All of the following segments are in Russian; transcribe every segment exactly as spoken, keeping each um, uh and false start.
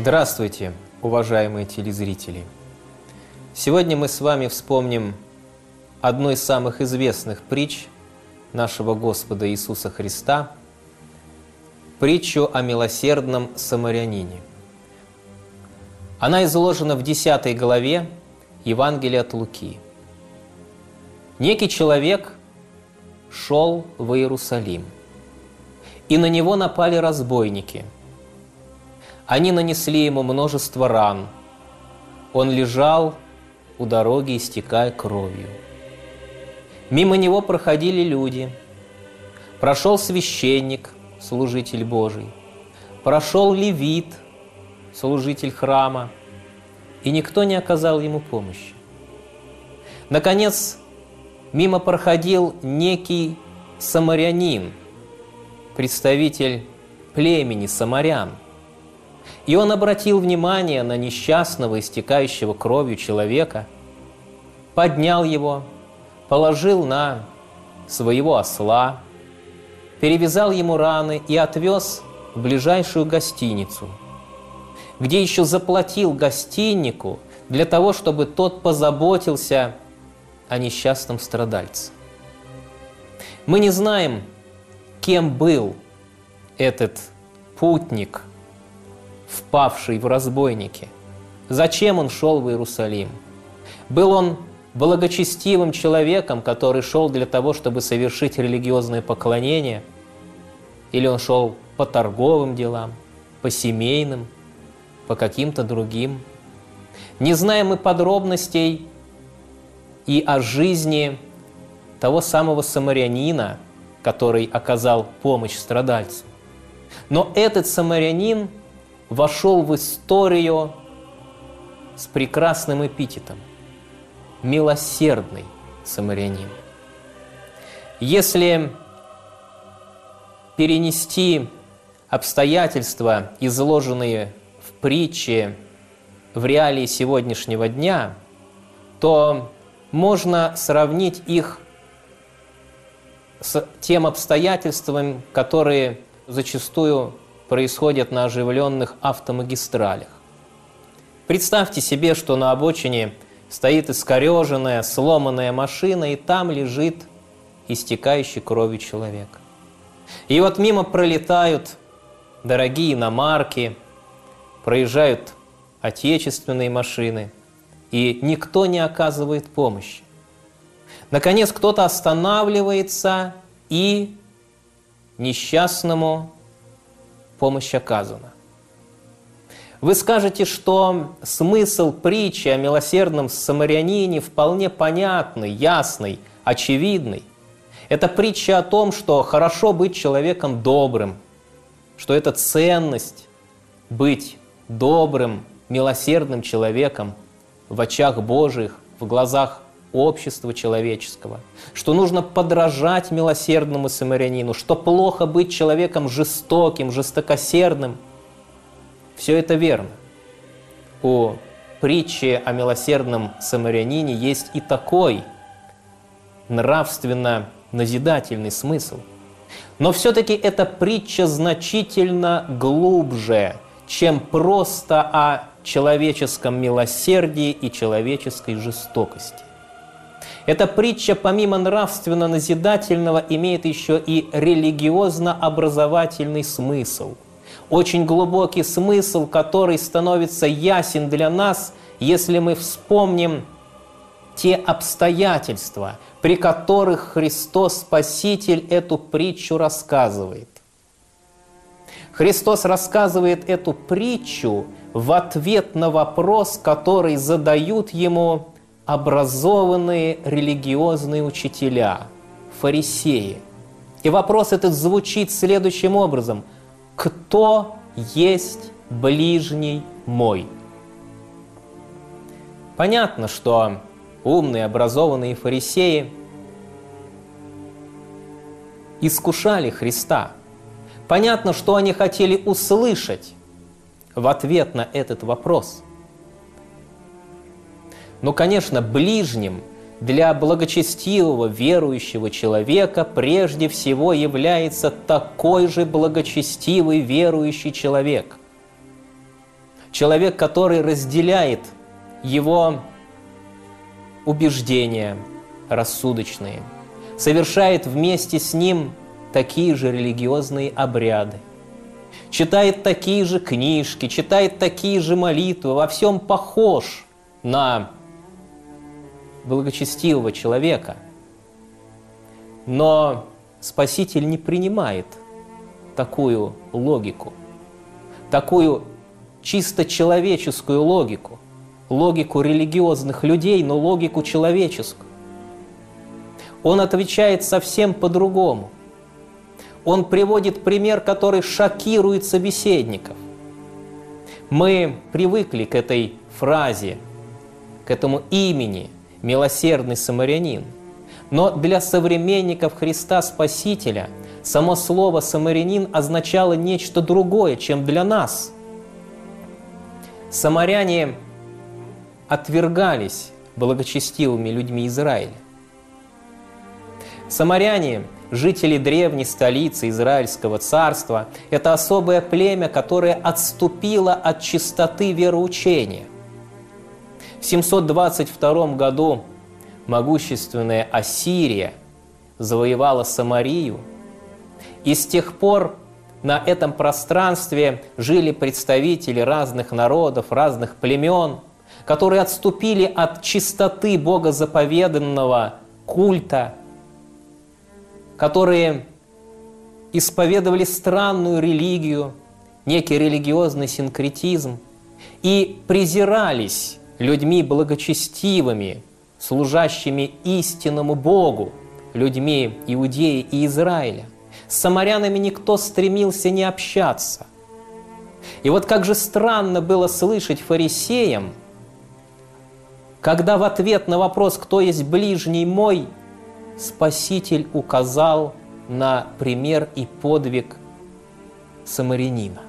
Здравствуйте, уважаемые телезрители! Сегодня мы с вами вспомним одну из самых известных притч нашего Господа Иисуса Христа, притчу о милосердном самарянине. Она изложена в десятой главе Евангелия от Луки. Некий человек шел в Иерусалим, и на него напали разбойники. Они нанесли ему множество ран. Он лежал у дороги, истекая кровью. Мимо него проходили люди. Прошел священник, служитель Божий. Прошел левит, служитель храма. И никто не оказал ему помощи. Наконец, мимо проходил некий самарянин, представитель племени самарян. И он обратил внимание на несчастного, истекающего кровью человека, поднял его, положил на своего осла, перевязал ему раны и отвез в ближайшую гостиницу, где еще заплатил гостиннику для того, чтобы тот позаботился о несчастном страдальце. Мы не знаем, кем был этот путник, впавший в разбойники. Зачем он шел в Иерусалим? Был он благочестивым человеком, который шел для того, чтобы совершить религиозное поклонение? Или он шел по торговым делам, по семейным, по каким-то другим? Не знаем мы подробностей и о жизни того самого самарянина, который оказал помощь страдальцу. Но этот самарянин вошел в историю с прекрасным эпитетом – милосердный самарянин. Если перенести обстоятельства, изложенные в притче, в реалии сегодняшнего дня, то можно сравнить их с тем обстоятельством, которые зачастую происходят на оживленных автомагистралях. Представьте себе, что на обочине стоит искореженная, сломанная машина, и там лежит истекающий кровью человек. И вот мимо пролетают дорогие иномарки, проезжают отечественные машины, и никто не оказывает помощи. Наконец, кто-то останавливается, и несчастному помощь оказана. Вы скажете, что смысл притчи о милосердном самарянине вполне понятный, ясный, очевидный. Это притча о том, что хорошо быть человеком добрым, что это ценность быть добрым, милосердным человеком в очах Божьих, в глазах общества человеческого, что нужно подражать милосердному самарянину, что плохо быть человеком жестоким, жестокосердным. Все это верно. У притчи о милосердном самарянине есть и такой нравственно-назидательный смысл. Но все-таки эта притча значительно глубже, чем просто о человеческом милосердии и человеческой жестокости. Эта притча, помимо нравственно-назидательного, имеет еще и религиозно-образовательный смысл. Очень глубокий смысл, который становится ясен для нас, если мы вспомним те обстоятельства, при которых Христос Спаситель эту притчу рассказывает. Христос рассказывает эту притчу в ответ на вопрос, который задают Ему образованные религиозные учителя, фарисеи. И вопрос этот звучит следующим образом: «Кто есть ближний мой?» Понятно, что умные, образованные фарисеи искушали Христа. Понятно, что они хотели услышать в ответ на этот вопрос. Но, конечно, ближним для благочестивого верующего человека прежде всего является такой же благочестивый верующий человек. человек, который разделяет его убеждения рассудочные, совершает вместе с ним такие же религиозные обряды, читает такие же книжки, читает такие же молитвы, во всем похож на благочестивого человека. Но Спаситель не принимает такую логику, такую чисто человеческую логику, логику религиозных людей, но логику человеческую. Он отвечает совсем по-другому. Он приводит пример, который шокирует собеседников. Мы привыкли к этой фразе, к этому имени «милосердный самарянин». Но для современников Христа Спасителя само слово «самарянин» означало нечто другое, чем для нас. Самаряне отвергались благочестивыми людьми Израиля. Самаряне, жители древней столицы Израильского царства, это особое племя, которое отступило от чистоты вероучения. В семьсот двадцать втором году могущественная Ассирия завоевала Самарию, и с тех пор на этом пространстве жили представители разных народов, разных племен, которые отступили от чистоты богозаповеданного культа, которые исповедовали странную религию, некий религиозный синкретизм, и презирались людьми благочестивыми, служащими истинному Богу, людьми Иудеи и Израиля. С самарянами никто стремился не общаться. И вот как же странно было слышать фарисеям, когда в ответ на вопрос «Кто есть ближний мой?», Спаситель указал на пример и подвиг самарянина.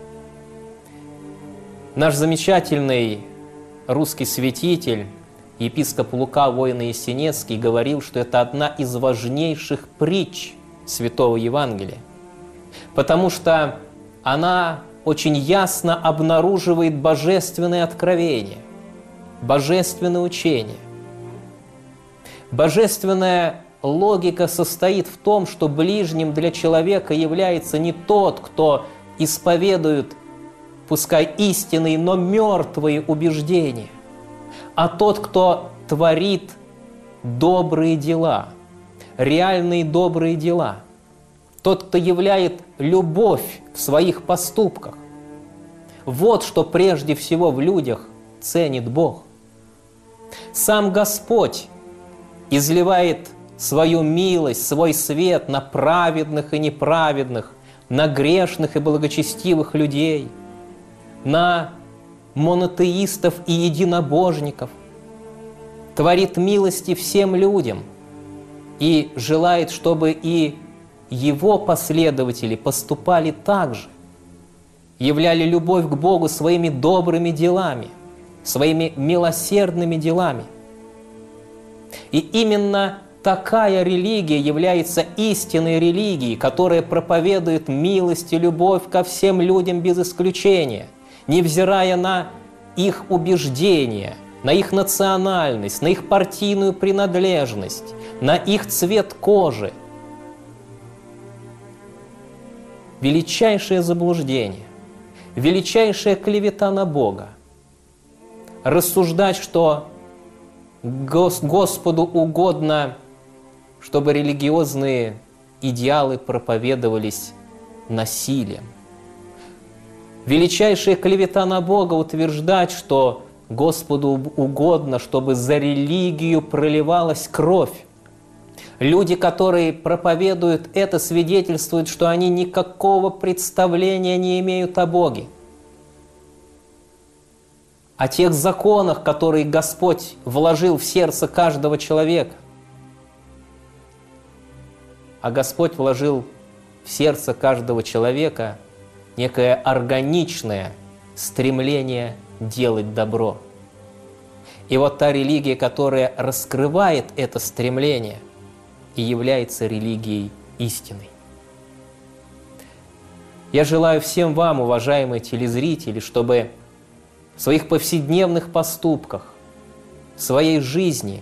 Наш замечательный русский святитель, епископ Лука Воино-Есенецкий, говорил, что это одна из важнейших притч Святого Евангелия, потому что она очень ясно обнаруживает божественное откровение, божественное учение. Божественная логика состоит в том, что ближним для человека является не тот, кто исповедует, пускай истинные, но мертвые убеждения, а тот, кто творит добрые дела, реальные добрые дела, тот, кто являет любовь в своих поступках. Вот что прежде всего в людях ценит Бог. Сам Господь изливает свою милость, свой свет на праведных и неправедных, на грешных и благочестивых людей, на монотеистов и единобожников, творит милости всем людям и желает, чтобы и Его последователи поступали так же, являли любовь к Богу своими добрыми делами, своими милосердными делами. И именно такая религия является истинной религией, которая проповедует милость и любовь ко всем людям без исключения, невзирая на их убеждения, на их национальность, на их партийную принадлежность, на их цвет кожи. Величайшее заблуждение, величайшая клевета на Бога. Рассуждать, что Господу угодно, чтобы религиозные идеалы проповедовались насилием. Величайшая клевета на Бога утверждать, что Господу угодно, чтобы за религию проливалась кровь. Люди, которые проповедуют это, свидетельствуют, что они никакого представления не имеют о Боге, о тех законах, которые Господь вложил в сердце каждого человека. А Господь вложил в сердце каждого человека некое органичное стремление делать добро. И вот та религия, которая раскрывает это стремление, и является религией истинной. Я желаю всем вам, уважаемые телезрители, чтобы в своих повседневных поступках, в своей жизни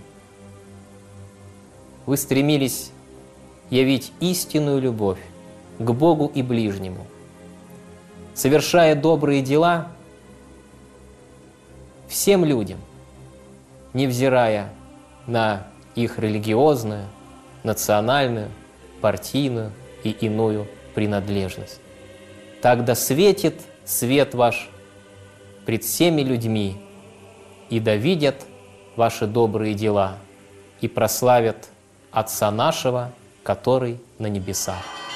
вы стремились явить истинную любовь к Богу и ближнему, совершая добрые дела всем людям, невзирая на их религиозную, национальную, партийную и иную принадлежность. Тогда светит свет ваш пред всеми людьми, и да видят ваши добрые дела, и прославят Отца нашего, который на небесах.